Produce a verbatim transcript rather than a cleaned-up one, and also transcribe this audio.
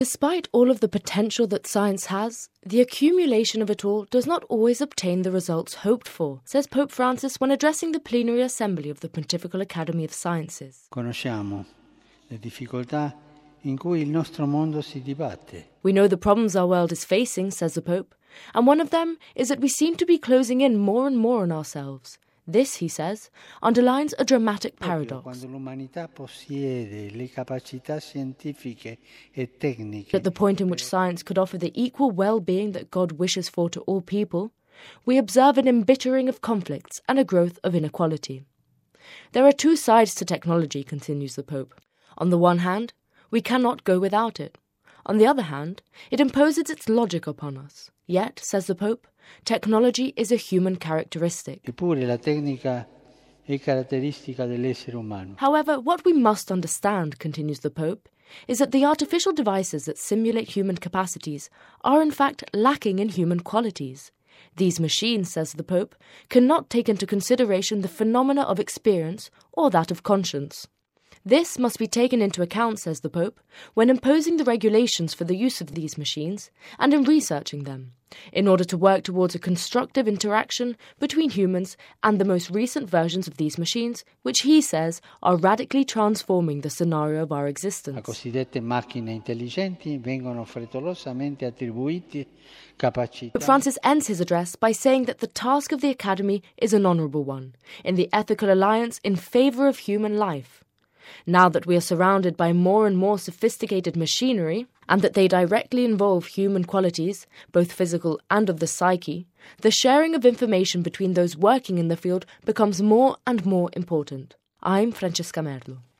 Despite all of the potential that science has, the accumulation of it all does not always obtain the results hoped for, says Pope Francis when addressing the plenary assembly of the Pontifical Academy of Sciences. Conosciamo le difficoltà in cui il nostro mondo si dibatte. We know the problems our world is facing, says the Pope, and one of them is that we seem to be closing in more and more on ourselves. This, he says, underlines a dramatic paradox. Quando l'umanità possiede le capacità scientifiche e tecniche. At the point in which science could offer the equal well-being that God wishes for to all people, we observe an embittering of conflicts and a growth of inequality. There are two sides to technology, continues the Pope. On the one hand, we cannot go without it. On the other hand, it imposes its logic upon us. Yet, says the Pope, technology is a human characteristic. Eppure la tecnica è caratteristica dell'essere umano. However, what we must understand, continues the Pope, is that the artificial devices that simulate human capacities are in fact lacking in human qualities. These machines, says the Pope, cannot take into consideration the phenomena of experience or that of conscience. This must be taken into account, says the Pope, when imposing the regulations for the use of these machines and in researching them, in order to work towards a constructive interaction between humans and the most recent versions of these machines, which he says are radically transforming the scenario of our existence. Le cosiddette macchine intelligenti vengono frettolosamente attribuite capacità. But Francis ends his address by saying that the task of the Academy is an honourable one, in the ethical alliance in favour of human life. Now that we are surrounded by more and more sophisticated machinery, and that they directly involve human qualities, both physical and of the psyche, the sharing of information between those working in the field becomes more and more important. I'm Francesca Merlo.